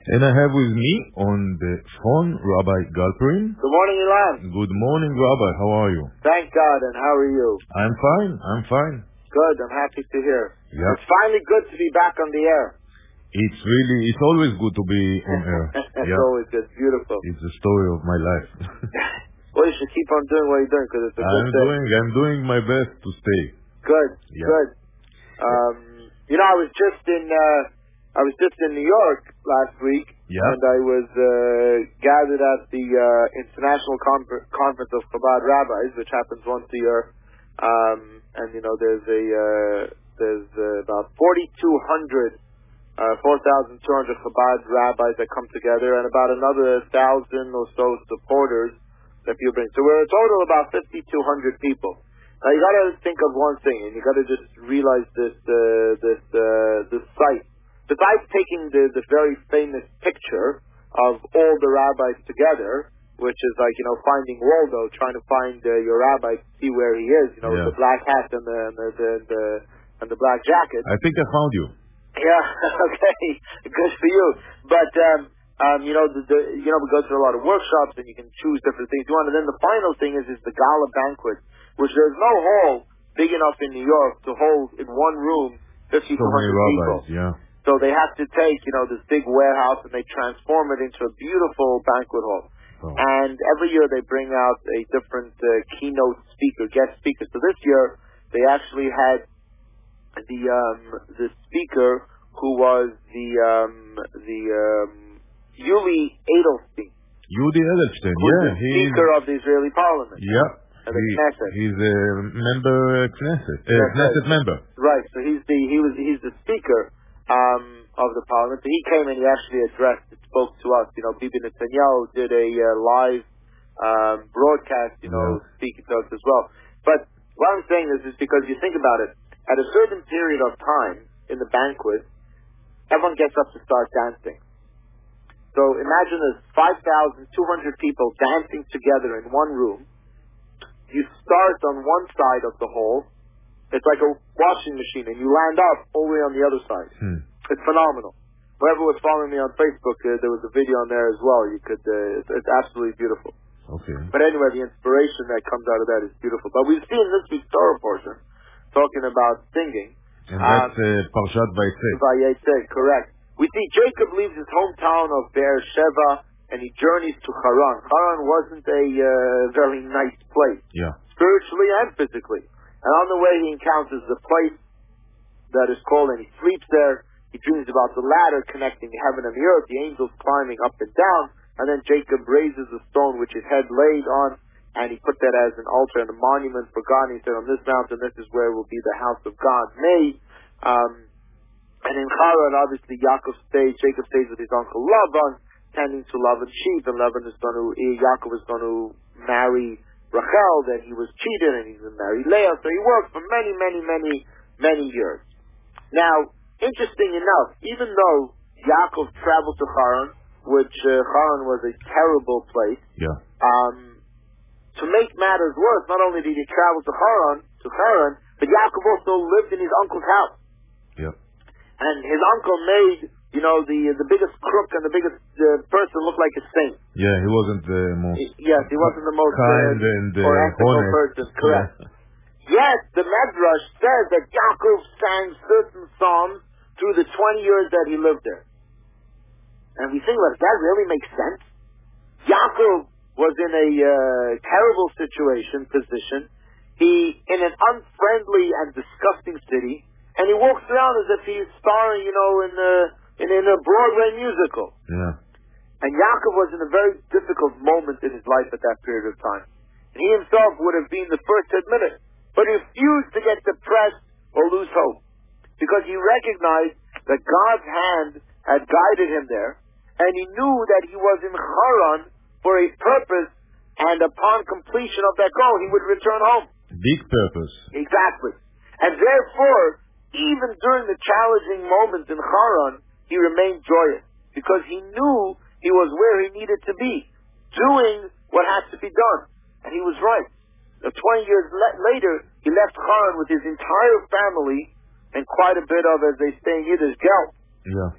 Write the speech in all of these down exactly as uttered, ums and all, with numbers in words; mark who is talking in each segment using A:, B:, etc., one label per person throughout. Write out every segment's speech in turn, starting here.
A: And I have with me on the phone Rabbi Galperin.
B: Good morning, Ilan.
A: Good morning, Rabbi. How are you?
B: Thank God, and how are you?
A: I'm fine. I'm fine.
B: Good. I'm happy to hear.
A: Yeah.
B: It's finally good to be back on the air.
A: It's really, it's always good to be on air.
B: It's
A: yeah.
B: always good. Beautiful.
A: It's the story of my life.
B: Well, you should keep on doing what you're doing because it's a good
A: I'm
B: thing.
A: doing, I'm doing my best to stay.
B: Good.
A: Yeah.
B: Good. Um, you know, I was just in, uh, I was just in New York last week,
A: yeah.
B: and I was uh, gathered at the uh, International Con- Conference of Chabad Rabbis, which happens once a year. Um, and you know, there's a uh, there's uh, about forty-two hundred, uh, four thousand two hundred Chabad rabbis that come together, and about another thousand or so supporters that people bring. So we're a total of about fifty-two hundred people. Now you got to think of one thing, and you got to just realize this uh, this uh, this site. Besides taking the the very famous picture of all the rabbis together, which is like, you know, finding Waldo, trying to find uh, your rabbi to see where he is, you know,
A: yeah.
B: with the black hat and the and the, the, the and the black jacket.
A: I think I found you.
B: Yeah, okay, good for you. But um, um, you know, the, the you know, we go through a lot of workshops, and you can choose different things you want. And then the final thing is is the gala banquet, which there's no hall big enough in New York to hold in one room fifty to one hundred people.
A: Yeah.
B: So they have to take, you know, this big warehouse and they transform it into a beautiful banquet hall.
A: Oh.
B: And every year they bring out a different uh, keynote speaker, guest speaker. So this year they actually had the um, the speaker who was the um, the um, Yuli Edelstein.
A: Yuli Edelstein,
B: who's
A: yeah,
B: the
A: he's
B: Speaker of the Israeli Parliament.
A: Yeah.
B: The
A: he,
B: Knesset.
A: He's a member uh, Knesset, uh, Knesset
B: right.
A: member.
B: Right. So he's the he was he's the Speaker um, of the Parliament. So he came and he actually addressed, spoke to us. You know, Bibi Netanyahu did a uh, live um, broadcast. You know,
A: yeah.
B: speaking to us as well. But what I'm saying is, is because you think about it, at a certain period of time in the banquet, everyone gets up to start dancing. So imagine there's five thousand two hundred people dancing together in one room. You start on one side of the hall. It's like a washing machine, and you land up all the way on the other side.
A: Hmm.
B: It's phenomenal. Whoever was following me on Facebook, uh, there was a video on there as well. You could, uh, it's, it's absolutely beautiful.
A: Okay.
B: But anyway, the inspiration that comes out of that is beautiful. But we've seen this week's Torah portion talking about singing.
A: And that's uh, Parshat Vayetze.
B: Vayetze, correct. We see Jacob leaves his hometown of Beersheba and he journeys to Haran. Haran wasn't a uh, very nice place,
A: yeah,
B: spiritually and physically. And on the way he encounters the place that is called, and he sleeps there. He dreams about the ladder connecting heaven and the earth, the angels climbing up and down, and then Jacob raises a stone which his head laid on, and he put that as an altar and a monument for God. And he said, on this mountain, this is where will be the house of God made. Um, and in Haran, obviously, Yaakov stays, Jacob stays with his uncle Lavan, tending to Lavan's sheep, and Lavan is going to, Yaakov is going to marry Rachel. Then he was cheated, and he's going to marry Leah. So he worked for many, many, many, many years. Now, interesting enough, even though Yaakov traveled to Haran, which uh, Haran was a terrible place,
A: yeah,
B: um, to make matters worse, not only did he travel to Haran, to Haran, but Yaakov also lived in his uncle's house.
A: yeah.
B: And his uncle made, you know, the the biggest crook and the biggest uh, person look like a saint.
A: Yeah, he wasn't the most...
B: He, yes, he wasn't the most
A: kind
B: uh,
A: and uh,
B: or ethical
A: honest
B: person, correct.
A: Yeah.
B: Yet, the Medrash says that Yaakov sang certain psalms through the twenty years that he lived there. And we think, well, does that really make sense? Yaakov was in a uh, terrible situation, position. He, in an unfriendly and disgusting city, and he walks around as if he's starring, you know, in a, in, in a Broadway musical.
A: Yeah.
B: And Yaakov was in a very difficult moment in his life at that period of time. And he himself would have been the first to admit it. But he refused to get depressed or lose hope. Because he recognized that God's hand had guided him there. And he knew that he was in Haran for a purpose. And upon completion of that goal, he would return home.
A: Big purpose.
B: Exactly. And therefore, even during the challenging moments in Haran, he remained joyous. Because he knew he was where he needed to be, doing what had to be done. And he was right. Now, twenty years le- later, he left Haran with his entire family and quite a bit of, as they say in Yiddish, geld.
A: Yeah.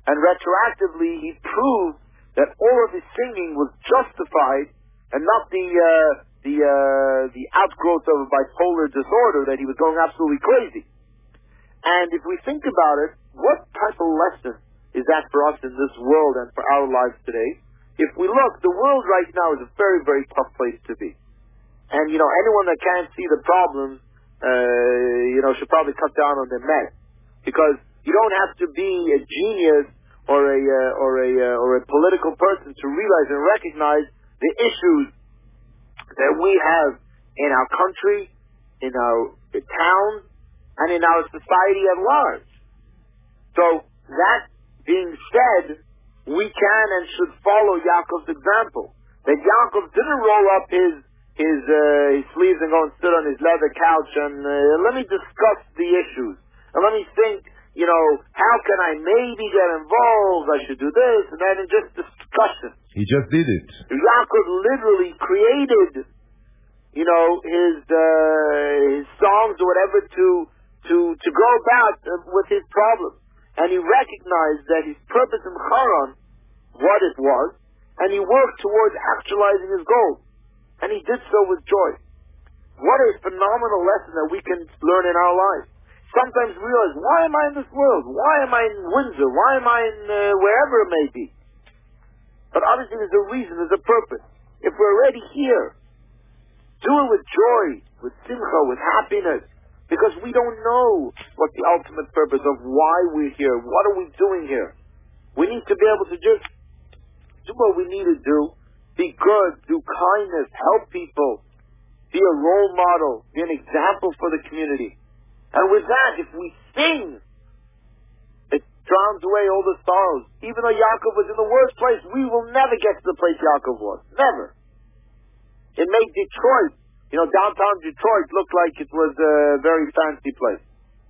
B: and retroactively he proved that all of his singing was justified and not the uh, the uh, the outgrowth of a bipolar disorder that he was going absolutely crazy. And if we think about it, what type of lesson is that for us in this world and for our lives today? If we look, the world right now is a very, very tough place to be. And, you know, anyone that can't see the problems, uh, you know, should probably cut down on their meds. Because you don't have to be a genius or a, uh, or a, uh, or a political person to realize and recognize the issues that we have in our country, in our towns, and in our society at large. So, that being said, we can and should follow Yaakov's example. That Yaakov didn't roll up his his, uh, his sleeves and go and sit on his leather couch and uh, let me discuss the issues. And let me think, you know, how can I maybe get involved? I should do this and that, and just discussion.
A: He just did it.
B: Yaakov literally created, you know, his uh, his songs or whatever to to to go about uh, with his problems. And he recognized that his purpose in Haran, what it was, and he worked towards actualizing his goal. And he did so with joy. What a phenomenal lesson that we can learn in our lives. Sometimes we realize, why am I in this world? Why am I in Windsor? Why am I in uh, wherever it may be? But obviously there's a reason, there's a purpose. If we're already here, do it with joy, with simcha, with happiness. Because we don't know what the ultimate purpose of why we're here. What are we doing here? We need to be able to just do what we need to do. Be good, do kindness, help people. Be a role model. Be an example for the community. And with that, if we sing, it drowns away all the sorrows. Even though Yaakov was in the worst place, we will never get to the place Yaakov was. Never. It made Detroit, you know, downtown Detroit look like it was a very fancy place.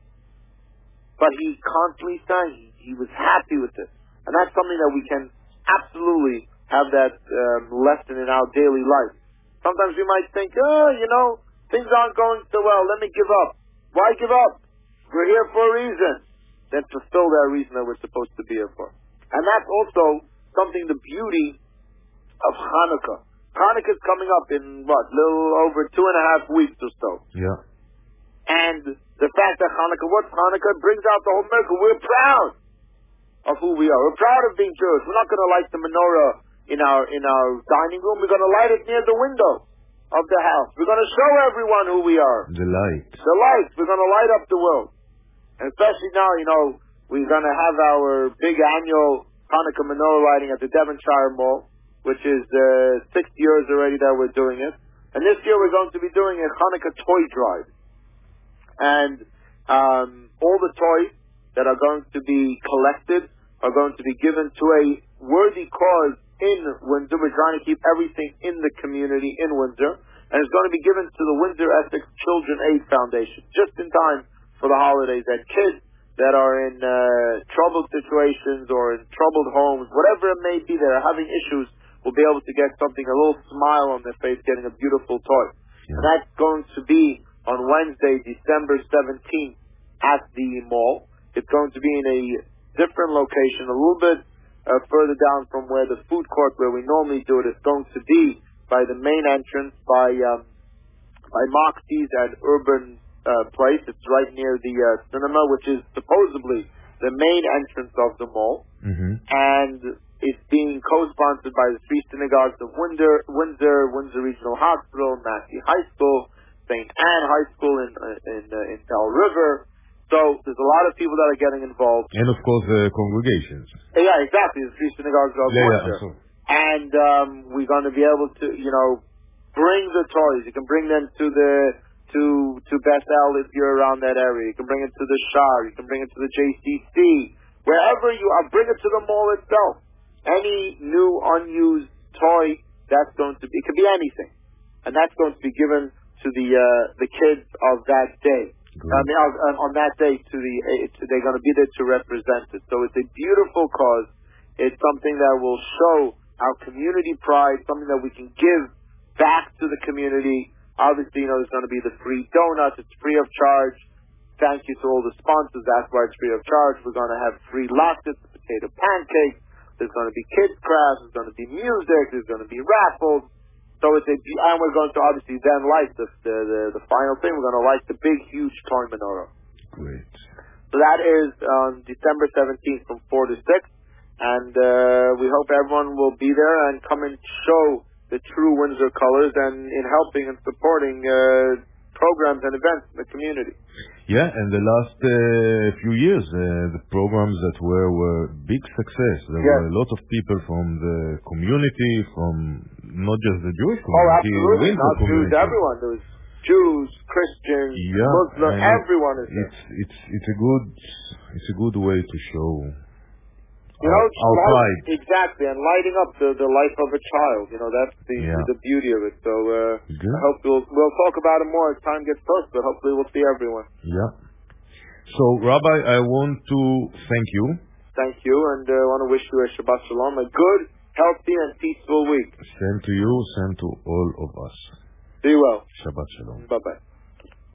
B: But he constantly sang. He, he was happy with it. And that's something that we can absolutely have that um, lesson in our daily life. Sometimes we might think, oh, you know, things aren't going so well. Let me give up. Why give up? We're here for a reason. Then fulfill that reason that we're supposed to be here for. And that's also something, the beauty of Hanukkah. Hanukkah is coming up in, what, little over two and a half weeks or so.
A: Yeah.
B: And the fact that Hanukkah, what's Hanukkah? Brings out the whole miracle. We're proud of who we are. We're proud of being Jewish. We're not going to light the menorah in our in our dining room. We're going to light it near the window of the house. We're going to show everyone who we are.
A: The light.
B: The light. We're going to light up the world. And especially now, you know, we're going to have our big annual Hanukkah menorah lighting at the Devonshire Mall, which is uh, six years already that we're doing it. And this year we're going to be doing a Hanukkah toy drive. And um, all the toys that are going to be collected are going to be given to a worthy cause in Windsor. We're trying to keep everything in the community in Windsor. And it's going to be given to the Windsor Essex Children Aid Foundation, just in time for the holidays. That kids that are in uh, troubled situations or in troubled homes, whatever it may be, that are having issues, will be able to get something, a little smile on their face, getting a beautiful toy. Yeah. And that's going to be on Wednesday, December seventeenth at the mall. It's going to be in a different location, a little bit uh, further down from where the food court where we normally do it is going to be, by the main entrance, by um, by Moxie's and Urban uh, Place. It's right near the uh, cinema, which is supposedly the main entrance of the mall.
A: Mm-hmm.
B: And it's being co-sponsored by the three synagogues of Windsor, Windsor, Windsor Regional Hospital, Massey High School, Saint Anne High School in uh, in, uh, in Bell River. So there's a lot of people that are getting involved.
A: And of course the congregations.
B: Yeah, exactly. The three synagogues of
A: yeah,
B: Windsor.
A: Yeah, so.
B: And um, we're going to be able to, you know, bring the toys. You can bring them to the to to Bethel if you're around that area. You can bring it to the Shar. You can bring it to the J C C. Wherever you are, bring it to the mall itself. Any new unused toy, that's going to be, it could be anything. And that's going to be given to the uh, the kids of that day. I mean, on, on that day, to the to, they're going to be there to represent it. So it's a beautiful cause. It's something that will show our community pride, something that we can give back to the community. Obviously, you know, there's going to be the free donuts. It's free of charge. Thank you to all the sponsors. That's why it's free of charge. We're going to have free latkes, potato pancakes. There's going to be kids crafts. There's going to be music. There's going to be raffles. So it's a, and we're going to obviously then light the the, the, the final thing. We're going to light the big, huge toy menorah.
A: Great.
B: So that is on December seventeenth from four to six. And uh, we hope everyone will be there and come and show the true Windsor colors and in helping and supporting uh, programs and events in the community.
A: Yeah, and the last uh, few years, uh, the programs that were were big success. There
B: yes.
A: were a lot of people from the community, from not just the Jewish community,
B: oh, absolutely.
A: the
B: Not
A: community.
B: Jews, everyone. There was Jews, Christians,
A: yeah,
B: Muslims, everyone is there.
A: It's it's it's a good it's a good way to show.
B: You know,
A: our
B: light,
A: pride.
B: exactly, and lighting up the, the life of a child. You know, that's the
A: yeah.
B: the beauty of it. So uh,
A: Good.
B: I hope we'll we'll talk about it more as time gets closer. But hopefully, we'll see everyone.
A: Yeah. So, Rabbi, I want to thank you.
B: Thank you, and I uh, want to wish you a Shabbat Shalom, a good, healthy, and peaceful week.
A: Same to you. Same to all of us.
B: Be well.
A: Shabbat Shalom.
B: Bye bye.